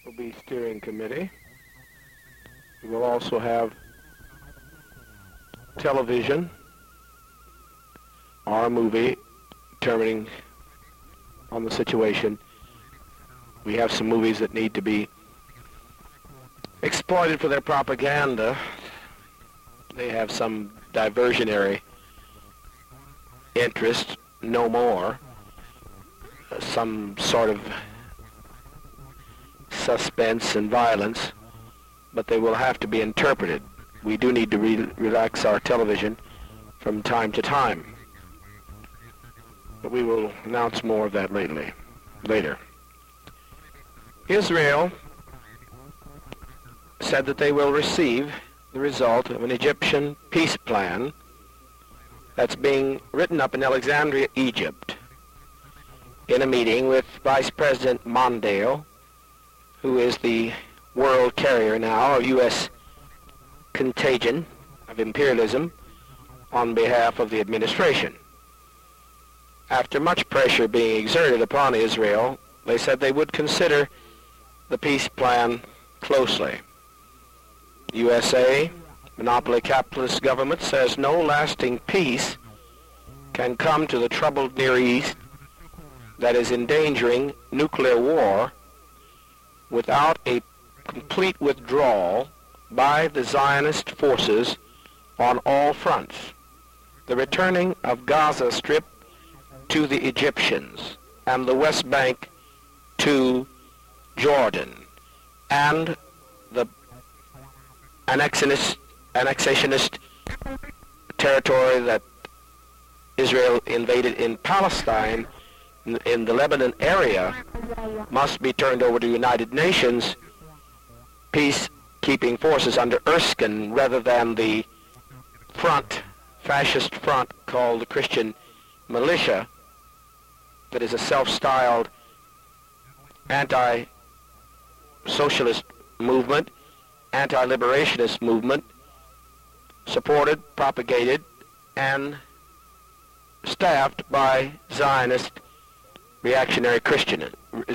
will be steering committee. We will also have television or a movie determining on the situation. We have some movies that need to be exploited for their propaganda. They have some diversionary interest, no more. Some sort of suspense and violence, but they will have to be interpreted. We do need to relax our television from time to time. But we will announce more of that later. Israel said that they will receive the result of an Egyptian peace plan that's being written up in Alexandria, Egypt, in a meeting with Vice President Mondale, who is the world carrier now of U.S. contagion of imperialism on behalf of the administration. After much pressure being exerted upon Israel, they said they would consider the peace plan closely. USA, monopoly capitalist government, says no lasting peace can come to the troubled Near East that is endangering nuclear war without a complete withdrawal by the Zionist forces on all fronts, the returning of Gaza Strip to the Egyptians and the West Bank to Jordan, and the annexationist territory that Israel invaded in Palestine, in the Lebanon area, must be turned over to United Nations peacekeeping forces under Erskine rather than the fascist front called the Christian Militia, that is a self-styled anti-socialist movement, anti-liberationist movement, supported, propagated, and staffed by Zionist reactionary Christians.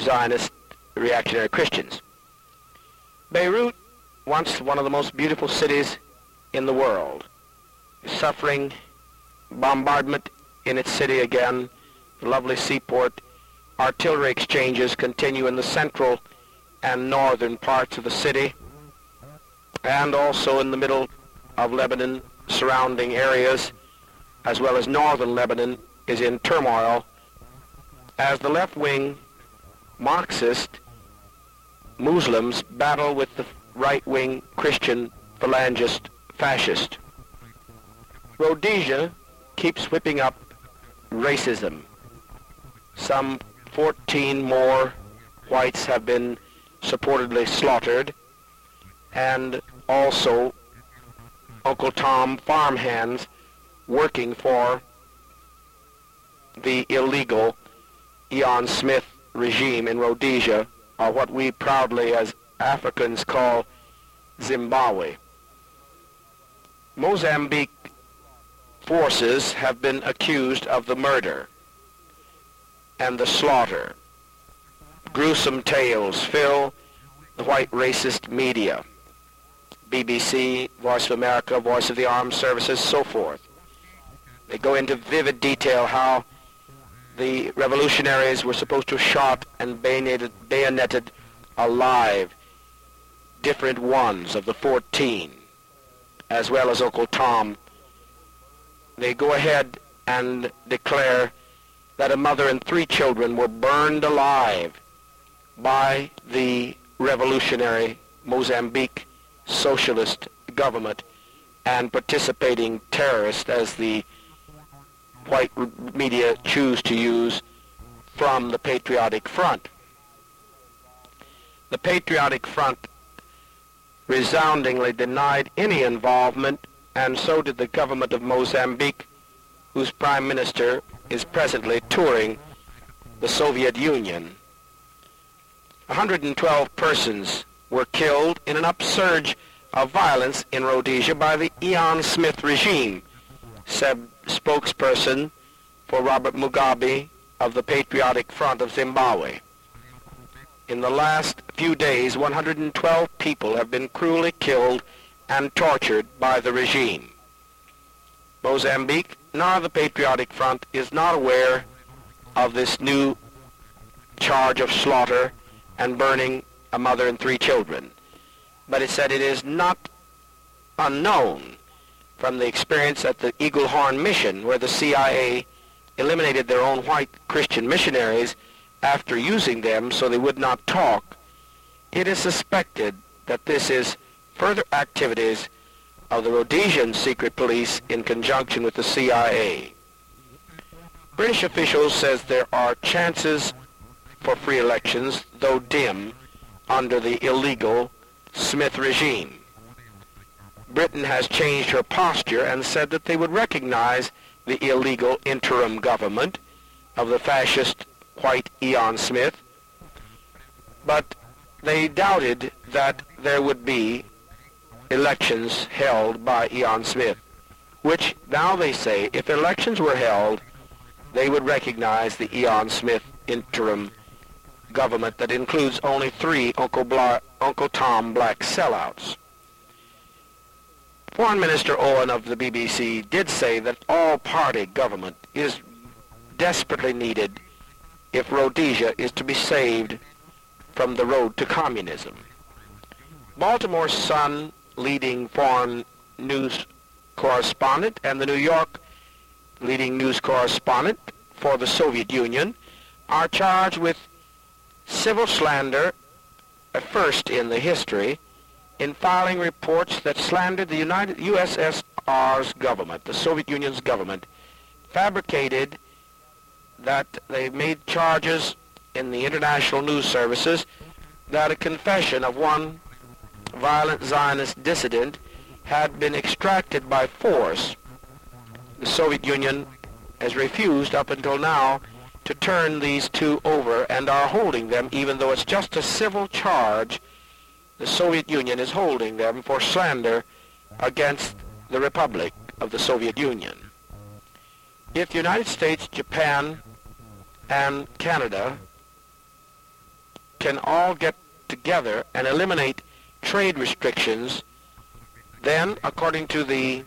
Beirut, once one of the most beautiful cities in the world, is suffering bombardment in its city again. The lovely seaport. Artillery exchanges continue in the central and northern parts of the city, and also in the middle of Lebanon, surrounding areas, as well as northern Lebanon, is in turmoil as the left-wing Marxist Muslims battle with the right-wing Christian phalangist fascist. Rhodesia keeps whipping up racism. Some 14 more whites have been supportedly slaughtered, and also Uncle Tom farmhands working for the illegal Ian Smith regime in Rhodesia, or what we proudly as Africans call Zimbabwe. Mozambique forces have been accused of the murder and the slaughter. Gruesome tales fill the white racist media. BBC, Voice of America, Voice of the Armed Services, so forth. They go into vivid detail how the revolutionaries were supposed to have shot and bayoneted alive different ones of the 14, as well as Uncle Tom. They go ahead and declare that a mother and 3 children were burned alive by the revolutionary Mozambique socialist government and participating terrorists, as the white media choose to use, from the Patriotic Front. The Patriotic Front resoundingly denied any involvement, and so did the government of Mozambique, whose prime minister is presently touring the Soviet Union. 112 persons were killed in an upsurge of violence in Rhodesia by the Ian Smith regime, said spokesperson for Robert Mugabe of the Patriotic Front of Zimbabwe. In the last few days, 112 people have been cruelly killed and tortured by the regime. Mozambique, nor the Patriotic Front, is not aware of this new charge of slaughter and burning a mother and 3 children. But it said it is not unknown from the experience at the Eagle Horn Mission, where the CIA eliminated their own white Christian missionaries after using them so they would not talk. It is suspected that this is further activities of the Rhodesian secret police in conjunction with the CIA. British officials says there are chances for free elections, though dim, under the illegal Smith regime. Britain has changed her posture and said that they would recognize the illegal interim government of the fascist white Ian Smith, but they doubted that there would be elections held by Ian Smith, which now they say if elections were held, they would recognize the Ian Smith interim government that includes only 3 Uncle Tom Black sellouts. Foreign Minister Owen of the BBC did say that all-party government is desperately needed if Rhodesia is to be saved from the road to communism. Baltimore Sun leading foreign news correspondent and the New York leading news correspondent for the Soviet Union are charged with civil slander, a first in the history, in filing reports that slandered the USSR's government, the Soviet Union's government, fabricated that they made charges in the international news services that a confession of one violent Zionist dissident had been extracted by force. The Soviet Union has refused up until now to turn these 2 over and are holding them, even though it's just a civil charge. The Soviet Union is holding them for slander against the Republic of the Soviet Union. If the United States, Japan, and Canada can all get together and eliminate trade restrictions, then, according to the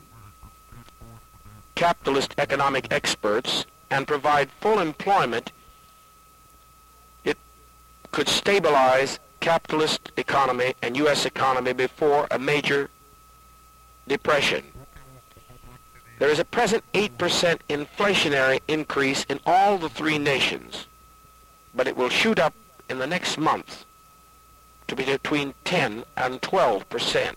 capitalist economic experts, and provide full employment, it could stabilize capitalist economy and U.S. economy before a major depression. There is a present 8% inflationary increase in all the 3 nations, but it will shoot up in the next month to be between 10 and 12%.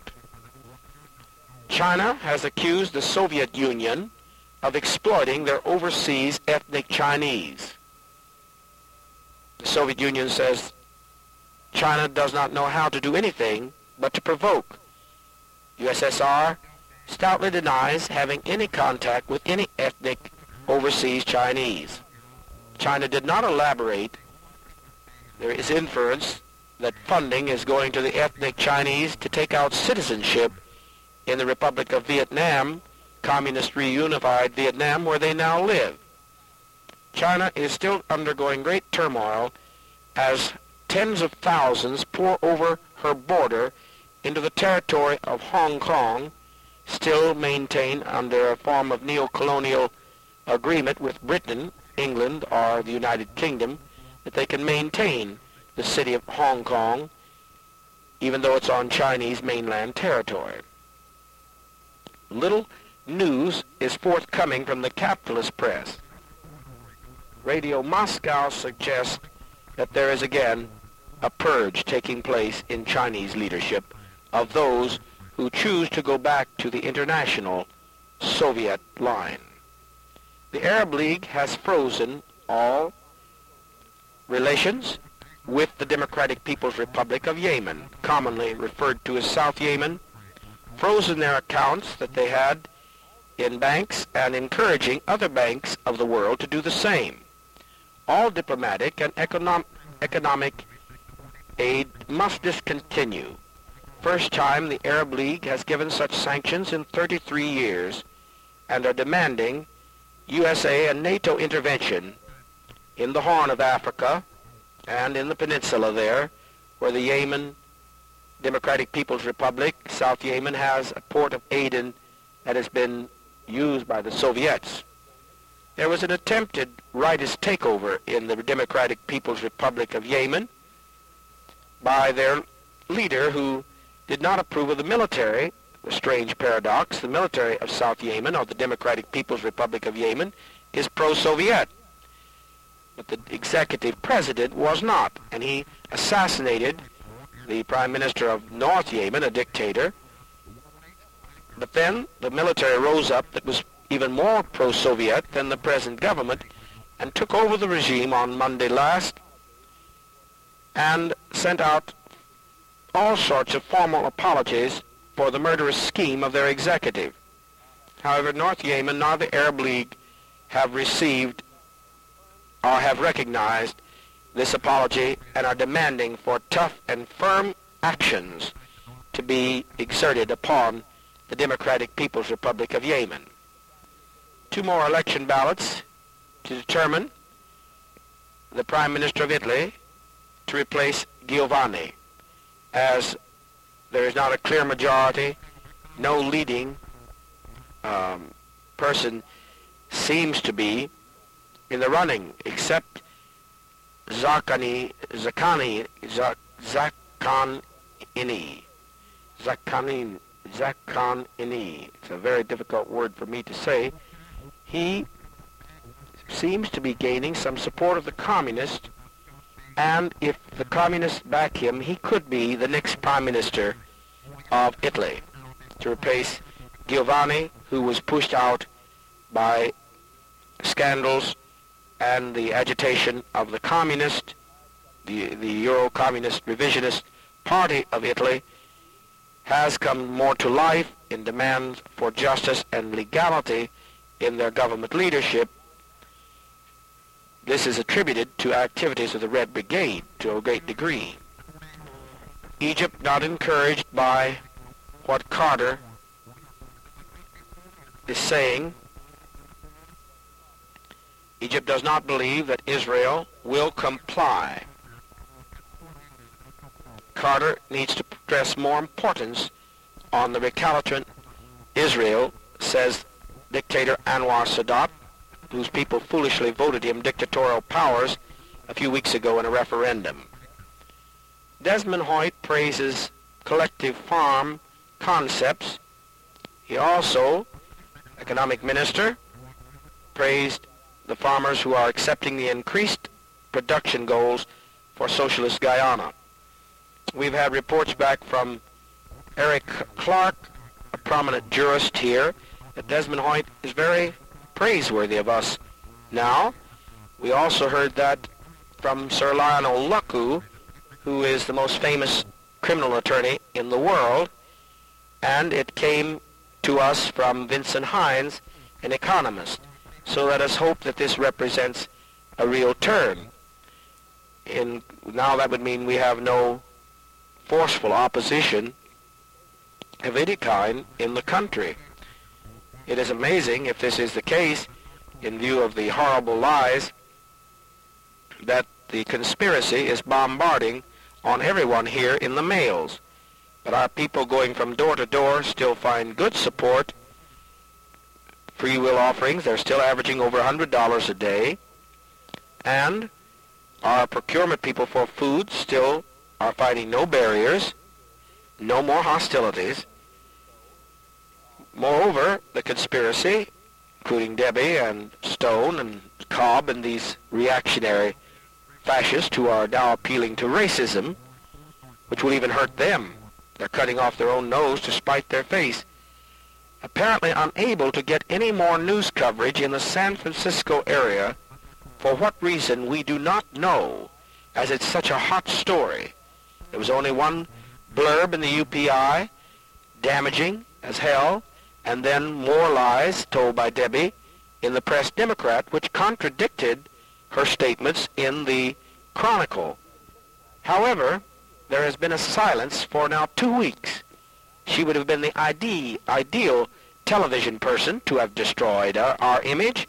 China has accused the Soviet Union of exploiting their overseas ethnic Chinese. The Soviet Union says China does not know how to do anything but to provoke. USSR stoutly denies having any contact with any ethnic overseas Chinese. China did not elaborate. There is inference that funding is going to the ethnic Chinese to take out citizenship in the Republic of Vietnam, communist reunified Vietnam, where they now live. China is still undergoing great turmoil as tens of thousands pour over her border into the territory of Hong Kong, still maintained under a form of neo-colonial agreement with Britain, England, or the United Kingdom, that they can maintain the city of Hong Kong, even though it's on Chinese mainland territory. Little news is forthcoming from the capitalist press. Radio Moscow suggests that there is again a purge taking place in Chinese leadership of those who choose to go back to the international Soviet line. The Arab League has frozen all relations with the Democratic People's Republic of Yemen, commonly referred to as South Yemen, frozen their accounts that they had in banks and encouraging other banks of the world to do the same. All diplomatic and economic aid must discontinue. First time the Arab League has given such sanctions in 33 years and are demanding USA and NATO intervention in the Horn of Africa and in the peninsula there where the Yemen Democratic People's Republic, South Yemen, has a port of Aden that has been used by the Soviets. There was an attempted rightist takeover in the Democratic People's Republic of Yemen by their leader, who did not approve of the military. A strange paradox. The military of South Yemen, or the Democratic People's Republic of Yemen, is pro-Soviet. But the executive president was not, and he assassinated the prime minister of North Yemen, a dictator. But then the military rose up that was even more pro-Soviet than the present government and took over the regime on Monday last and sent out all sorts of formal apologies for the murderous scheme of their executive. However, North Yemen nor the Arab League have received or have recognized this apology and are demanding for tough and firm actions to be exerted upon the Democratic People's Republic of Yemen. 2 more election ballots to determine the Prime Minister of Italy to replace Giovanni, as there is not a clear majority. No leading person seems to be in the running, except Zaccani. It's a very difficult word for me to say. He seems to be gaining some support of the communists, and if the communists back him, he could be the next prime minister of Italy to replace Giovanni, who was pushed out by scandals and the agitation of the communist, the Euro-communist revisionist party of Italy, has come more to life in demands for justice and legality in their government leadership. This is attributed to activities of the Red Brigade to a great degree. Egypt, not encouraged by what Carter is saying, Egypt does not believe that Israel will comply. Carter needs to stress more importance on the recalcitrant Israel, says dictator Anwar Sadat, whose people foolishly voted him dictatorial powers a few weeks ago in a referendum. Desmond Hoyt praises collective farm concepts. He also, economic minister, praised the farmers who are accepting the increased production goals for socialist Guyana. We've had reports back from Eric Clark, a prominent jurist here, that Desmond Hoyt is very praiseworthy of us now. We also heard that from Sir Lionel Luckhoo, who is the most famous criminal attorney in the world, and it came to us from Vincent Hines, an economist. So let us hope that this represents a real turn. Now that would mean we have no forceful opposition of any kind in the country. It is amazing, if this is the case, in view of the horrible lies that the conspiracy is bombarding on everyone here in the mails. But our people going from door to door still find good support. Free will offerings, they're still averaging over $100 a day. And our procurement people for food still are finding no barriers, no more hostilities. Moreover, the conspiracy, including Debbie and Stone and Cobb and these reactionary fascists who are now appealing to racism, which will even hurt them. They're cutting off their own nose to spite their face. Apparently unable to get any more news coverage in the San Francisco area. For what reason, we do not know, as it's such a hot story. There was only one blurb in the UPI, damaging as hell, and then more lies told by Debbie in the Press Democrat, which contradicted her statements in the Chronicle. However, there has been a silence for now 2 weeks. She would have been the ideal television person to have destroyed our image.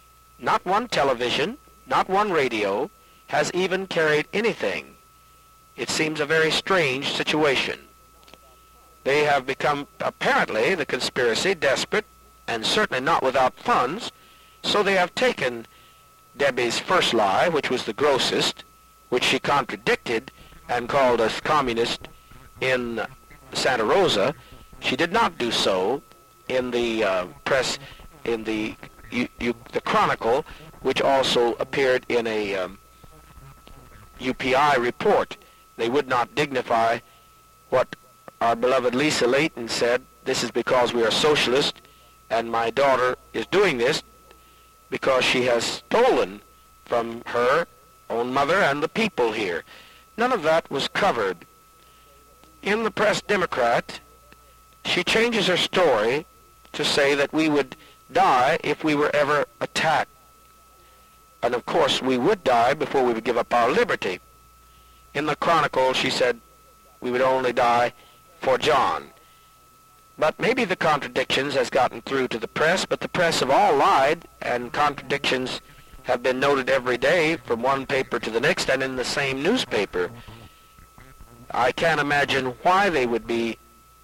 Not one television, not one radio has even carried anything It seems a very strange situation. They have become, apparently, the conspiracy, desperate, and certainly not without funds, so they have taken Debbie's first lie, which was the grossest, which she contradicted and called us communist in Santa Rosa. She did not do so in the press, in the Chronicle, which also appeared in a UPI report. They would not dignify what our beloved Lisa Layton said. This is because we are socialist, and my daughter is doing this because she has stolen from her own mother and the people here. None of that was covered. In the Press Democrat, she changes her story to say that we would die if we were ever attacked. And of course, we would die before we would give up our liberty. In the Chronicle, she said we would only die for John. But maybe the contradictions has gotten through to the press, but the press have all lied, and contradictions have been noted every day from one paper to the next and in the same newspaper. I can't imagine why they would be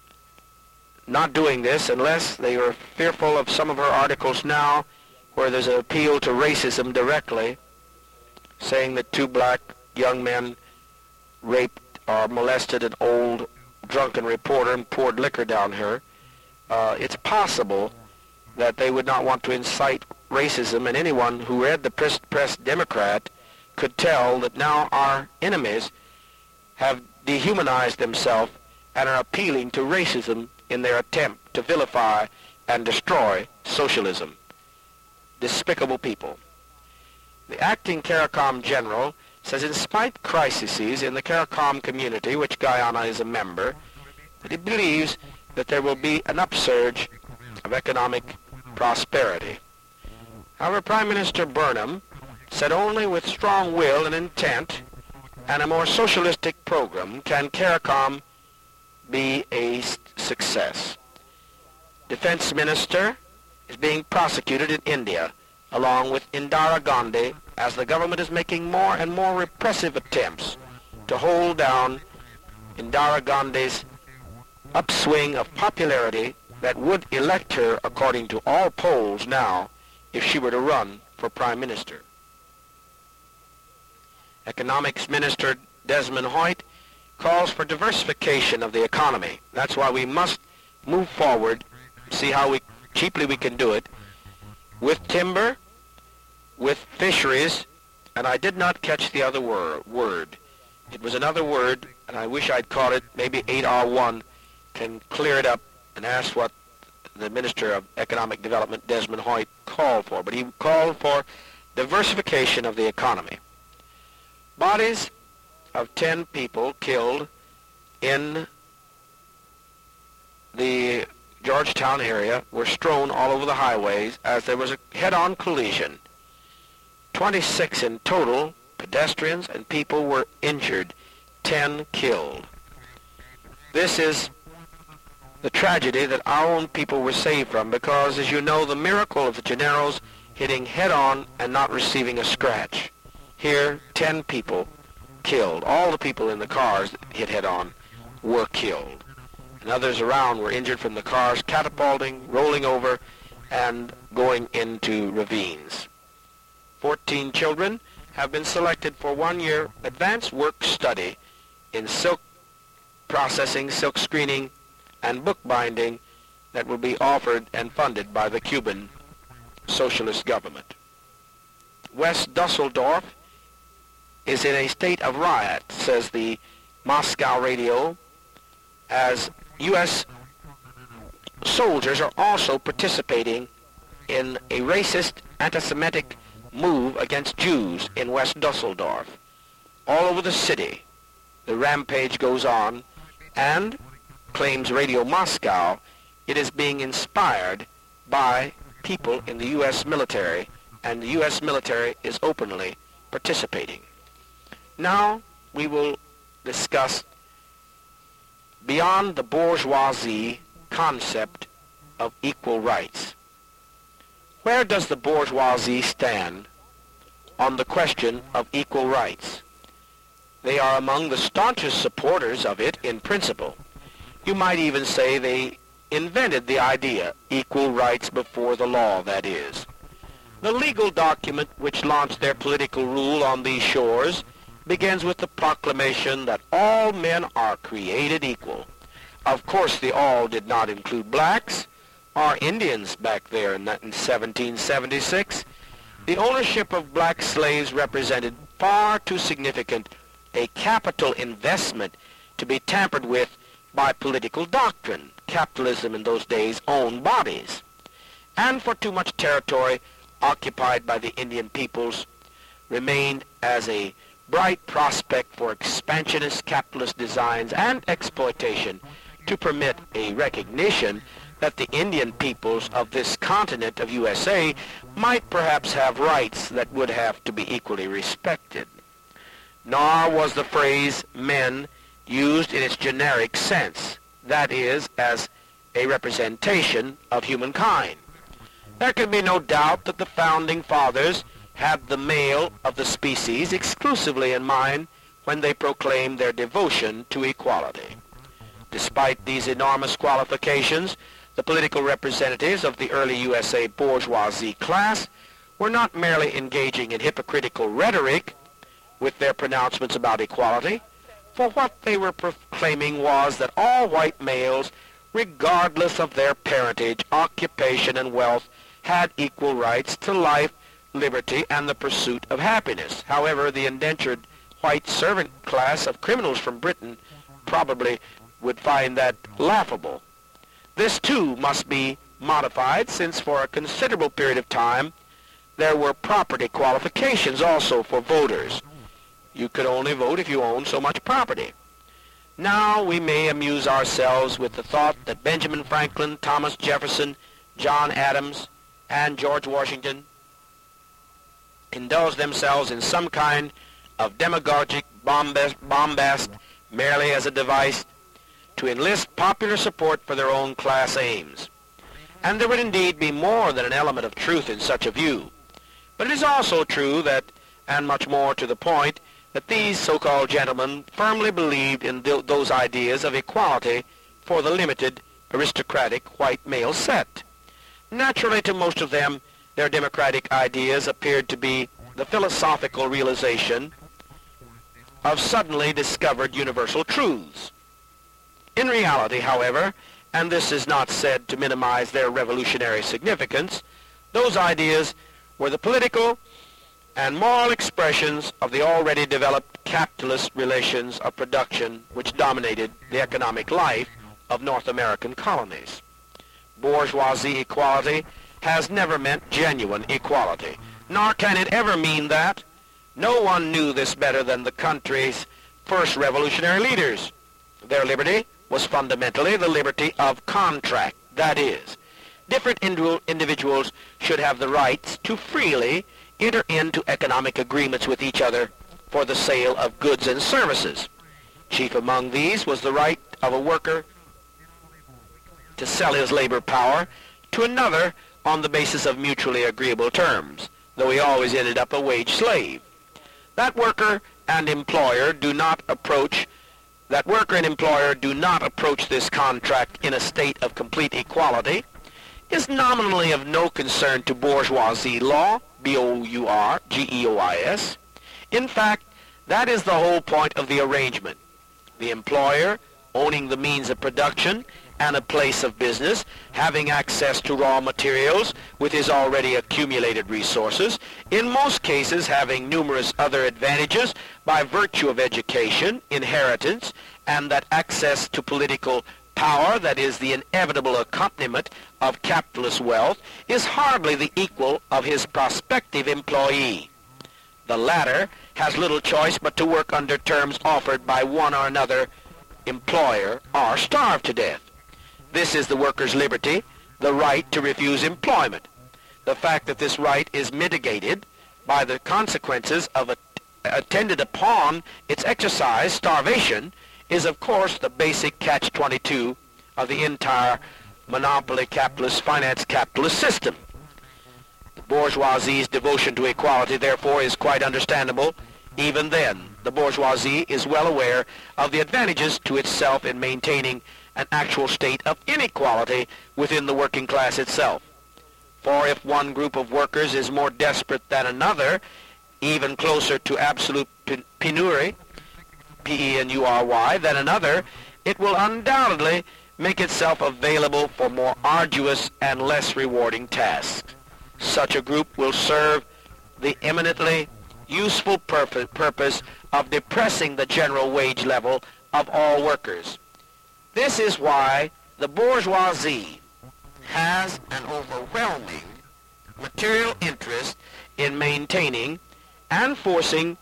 not doing this unless they are fearful of some of her articles now where there's an appeal to racism directly, saying that 2 black young men raped or molested an old drunken reporter and poured liquor down her. It's possible that they would not want to incite racism, and anyone who read the Press Democrat could tell that now our enemies have dehumanized themselves and are appealing to racism in their attempt to vilify and destroy socialism. Despicable people. The acting CARICOM general says in spite crises in the CARICOM community, which Guyana is a member, that he believes that there will be an upsurge of economic prosperity. However, Prime Minister Burnham said only with strong will and intent and a more socialistic program can CARICOM be a success. Defense Minister is being prosecuted in India, along with Indira Gandhi, as the government is making more and more repressive attempts to hold down Indira Gandhi's upswing of popularity that would elect her, according to all polls now, if she were to run for Prime Minister. Economics Minister Desmond Hoyt calls for diversification of the economy. That's why we must move forward, see how cheaply we can do it, with timber, with fisheries, and I did not catch the other word. It was another word, and I wish I'd caught it. Maybe 8R1 can clear it up and ask what the Minister of Economic Development, Desmond Hoyt, called for. But he called for diversification of the economy. Bodies of 10 people killed in the Georgetown area were strewn all over the highways as there was a head-on collision. 26 in total, pedestrians and people were injured, 10 killed. This is the tragedy that our own people were saved from because, as you know, the miracle of the Janeros hitting head-on and not receiving a scratch. Here, 10 people killed. All the people in the cars that hit head-on were killed. And others around were injured from the cars catapulting, rolling over, and going into ravines. 14 children have been selected for 1-year advanced work study in silk processing, silk screening, and bookbinding that will be offered and funded by the Cuban socialist government. West Dusseldorf is in a state of riot, says the Moscow radio, as U.S. soldiers are also participating in a racist, anti-Semitic move against Jews in West Dusseldorf. All over the city, the rampage goes on, and, claims Radio Moscow, it is being inspired by people in the U.S. military, and the U.S. military is openly participating. Now we will discuss beyond the bourgeoisie concept of equal rights. Where does the bourgeoisie stand on the question of equal rights? They are among the staunchest supporters of it in principle. You might even say they invented the idea, equal rights before the law, that is. The legal document which launched their political rule on these shores begins with the proclamation that all men are created equal. Of course, the all did not include blacks or Indians back there in 1776. The ownership of black slaves represented far too significant a capital investment to be tampered with by political doctrine. Capitalism in those days owned bodies. And for too much territory occupied by the Indian peoples remained as a bright prospect for expansionist capitalist designs and exploitation to permit a recognition that the Indian peoples of this continent of USA might perhaps have rights that would have to be equally respected. Nor was the phrase men used in its generic sense, that is, as a representation of humankind. There can be no doubt that the founding fathers had the male of the species exclusively in mind when they proclaimed their devotion to equality. Despite these enormous qualifications, the political representatives of the early USA bourgeoisie class were not merely engaging in hypocritical rhetoric with their pronouncements about equality, for what they were proclaiming was that all white males, regardless of their parentage, occupation, and wealth, had equal rights to life, liberty, and the pursuit of happiness. However, the indentured white servant class of criminals from Britain probably would find that laughable. This, too, must be modified, since for a considerable period of time there were property qualifications also for voters. You could only vote if you owned so much property. Now we may amuse ourselves with the thought that Benjamin Franklin, Thomas Jefferson, John Adams, and George Washington indulged themselves in some kind of demagogic bombast merely as a device to enlist popular support for their own class aims. And there would indeed be more than an element of truth in such a view. But it is also true that, and much more to the point, that these so-called gentlemen firmly believed in those ideas of equality for the limited aristocratic white male set. Naturally, to most of them, their democratic ideas appeared to be the philosophical realization of suddenly discovered universal truths. In reality, however, and this is not said to minimize their revolutionary significance, those ideas were the political and moral expressions of the already developed capitalist relations of production which dominated the economic life of North American colonies. Bourgeoisie equality has never meant genuine equality, nor can it ever mean that. No one knew this better than the country's first revolutionary leaders. Their liberty was fundamentally the liberty of contract, that is, different individuals should have the rights to freely enter into economic agreements with each other for the sale of goods and services. Chief among these was the right of a worker to sell his labor power to another on the basis of mutually agreeable terms, though he always ended up a wage slave. That worker and employer do not approach this contract in a state of complete equality, is nominally of no concern to bourgeoisie law, B-O-U-R-G-E-O-I-S. In fact, that is the whole point of the arrangement. The employer, owning the means of production and a place of business, having access to raw materials with his already accumulated resources, in most cases having numerous other advantages by virtue of education, inheritance, and that access to political power that is the inevitable accompaniment of capitalist wealth, is hardly the equal of his prospective employee. The latter has little choice but to work under terms offered by one or another employer or starve to death. This is the worker's liberty, the right to refuse employment. The fact that this right is mitigated by the consequences of attended upon its exercise, starvation, is of course the basic catch-22 of the entire monopoly capitalist, finance capitalist system. The bourgeoisie's devotion to equality, therefore, is quite understandable even then. the bourgeoisie is well aware of the advantages to itself in maintaining an actual state of inequality within the working class itself. For if one group of workers is more desperate than another, even closer to absolute penury, P-E-N-U-R-Y, than another, it will undoubtedly make itself available for more arduous and less rewarding tasks. Such a group will serve the eminently useful purpose of depressing the general wage level of all workers. This is why the bourgeoisie has an overwhelming material interest in maintaining and fostering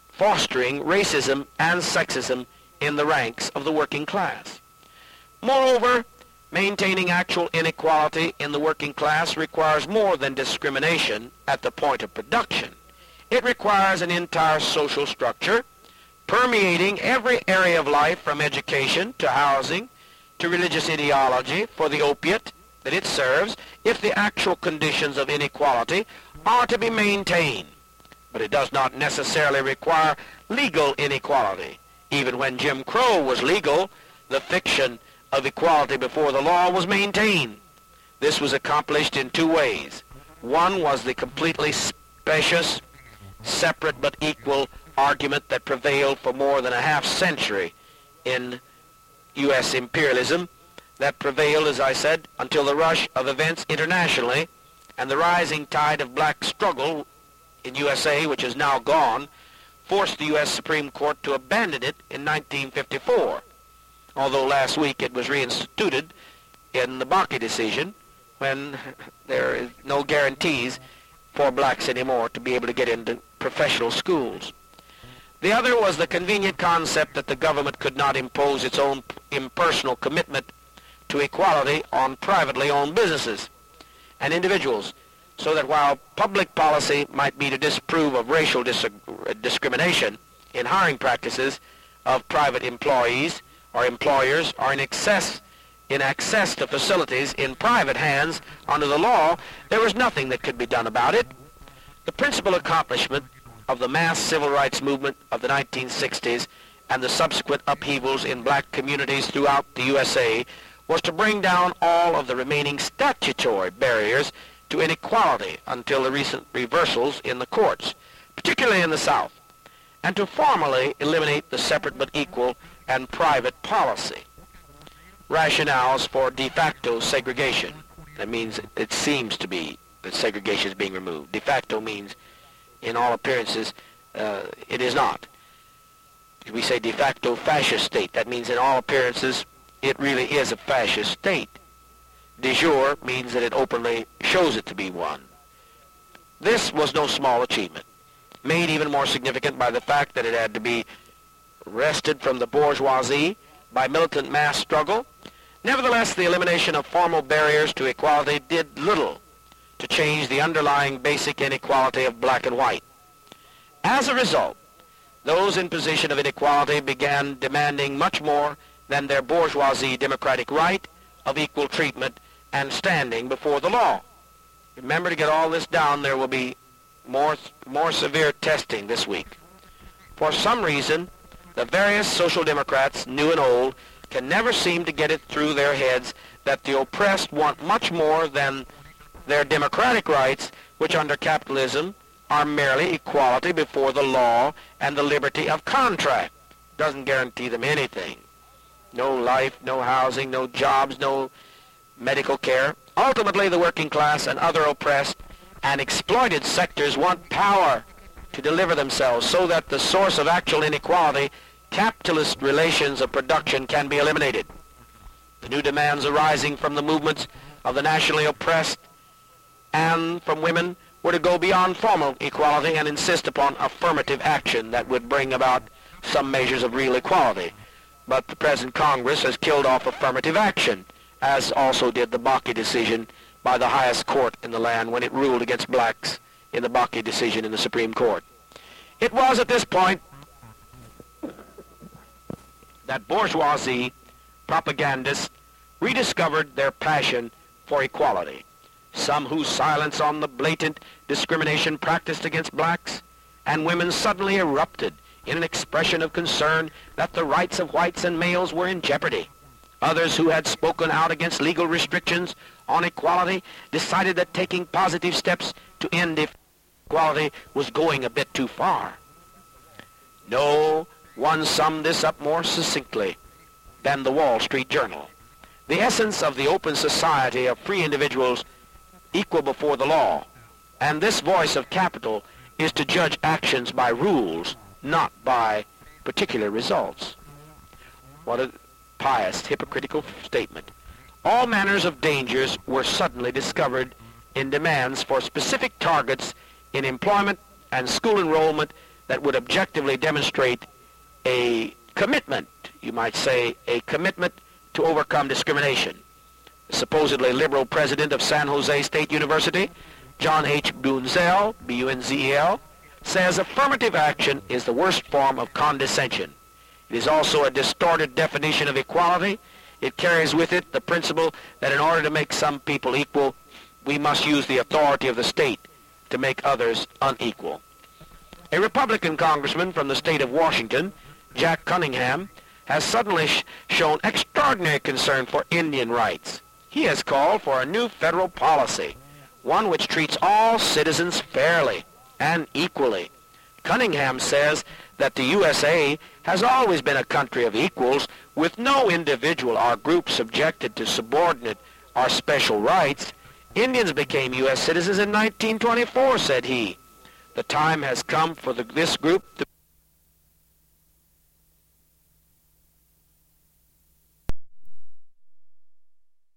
racism and sexism in the ranks of the working class. Moreover, maintaining actual inequality in the working class requires more than discrimination at the point of production. It requires an entire social structure permeating every area of life, from education to housing to religious ideology, for the opiate that it serves, if the actual conditions of inequality are to be maintained. But it does not necessarily require legal inequality. Even when Jim Crow was legal, the fiction of equality before the law was maintained. This was accomplished in two ways. One was the completely specious, separate but equal argument that prevailed for more than a half century in U.S. imperialism, that prevailed, as I said, until the rush of events internationally and the rising tide of black struggle in USA, which is now gone, forced the U.S. Supreme Court to abandon it in 1954. Although last week it was reinstituted in the Bakke decision, when there is no guarantees for blacks anymore to be able to get into professional schools. The other was the convenient concept that the government could not impose its own impersonal commitment to equality on privately owned businesses and individuals, so that while public policy might be to disapprove of racial discrimination in hiring practices of private employees or employers, or in access to facilities in private hands under the law, there was nothing that could be done about it. The principal accomplishment of the mass civil rights movement of the 1960s and the subsequent upheavals in black communities throughout the USA was to bring down all of the remaining statutory barriers to inequality until the recent reversals in the courts, particularly in the South, and to formally eliminate the separate but equal and private policy rationales for de facto segregation. That means it seems to be that segregation is being removed. De facto means, in all appearances, it is not. We say de facto fascist state. That means in all appearances it really is a fascist state. De jure means that it openly shows it to be one. This was no small achievement, made even more significant by the fact that it had to be wrested from the bourgeoisie by militant mass struggle. Nevertheless, the elimination of formal barriers to equality did little to change the underlying basic inequality of black and white. As a result, those in position of inequality began demanding much more than their bourgeoisie democratic right of equal treatment and standing before the law. Remember, to get all this down, there will be more severe testing this week. For some reason, the various social democrats, new and old, can never seem to get it through their heads that the oppressed want much more than their democratic rights, which under capitalism are merely equality before the law and the liberty of contract. Doesn't guarantee them anything. No life, no housing, no jobs, no medical care. Ultimately, the working class and other oppressed and exploited sectors want power to deliver themselves so that the source of actual inequality, capitalist relations of production, can be eliminated. The new demands arising from the movements of the nationally oppressed and from women were to go beyond formal equality and insist upon affirmative action that would bring about some measures of real equality. But the present Congress has killed off affirmative action, as also did the Bakke decision by the highest court in the land when it ruled against blacks in the Bakke decision in the Supreme Court. It was at this point that bourgeoisie propagandists rediscovered their passion for equality. Some whose silence on the blatant discrimination practiced against blacks and women suddenly erupted in an expression of concern that the rights of whites and males were in jeopardy. Others who had spoken out against legal restrictions on equality decided that taking positive steps to end equality was going a bit too far. No one summed this up more succinctly than the Wall Street Journal. The essence of the open society of free individuals equal before the law, and this voice of capital is to judge actions by rules, not by particular results. What a pious, hypocritical statement. All manners of dangers were suddenly discovered in demands for specific targets in employment and school enrollment that would objectively demonstrate a commitment, you might say, a commitment to overcome discrimination. The supposedly liberal president of San Jose State University, John H. Bunzel, B-U-N-Z-E-L, says affirmative action is the worst form of condescension. It is also a distorted definition of equality. It carries with it the principle that in order to make some people equal, we must use the authority of the state to make others unequal. A Republican congressman from the state of Washington, Jack Cunningham, has suddenly shown extraordinary concern for Indian rights. He has called for a new federal policy, one which treats all citizens fairly and equally. Cunningham says that the USA has always been a country of equals, with no individual or group subjected to subordinate or special rights. Indians became U.S. citizens in 1924, said he. The time has come for this group to